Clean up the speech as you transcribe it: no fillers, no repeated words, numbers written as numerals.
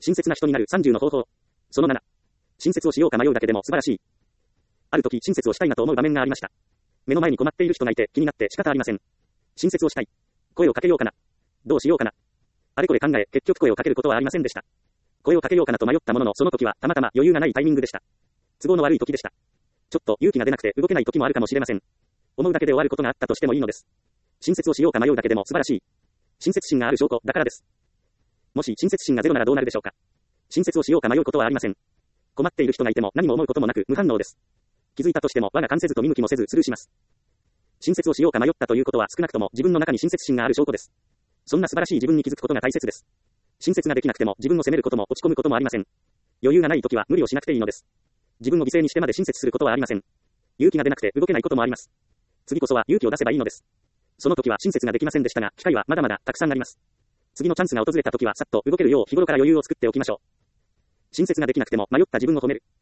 親切な人になる30の方法。その7。親切をしようか迷うだけでも素晴らしい。ある時親切をしたいなと思う場面がありました。目の前に困っている人がいて気になって仕方ありません。親切をしたい。声をかけようかな。どうしようかな。あれこれ考え、結局声をかけることはありませんでした。声をかけようかなと迷ったものの、その時はたまたま余裕がないタイミングでした。都合の悪い時でした。ちょっと勇気が出なくて動けない時もあるかもしれません。思うだけで終わることがあったとしてもいいのです。親切をしようか迷うだけでも素晴らしい。親切心がある証拠だからです。もし親切心がゼロならどうなるでしょうか。親切をしようか迷うことはありません。困っている人がいても何も思うこともなく無反応です。気づいたとしても我が関せずと見向きもせずスルーします。親切をしようか迷ったということは少なくとも自分の中に親切心がある証拠です。そんな素晴らしい自分に気づくことが大切です。親切ができなくても自分を責めることも落ち込むこともありません。余裕がないときは無理をしなくていいのです。自分を犠牲にしてまで親切することはありません。勇気が出なくて動けないこともあります。次こそは勇気を出せばいいのです。その時は親切ができませんでしたが、機会はまだまだたくさんあります。次のチャンスが訪れた時はさっと動けるよう日頃から余裕を作っておきましょう。親切ができなくても迷った自分を褒める。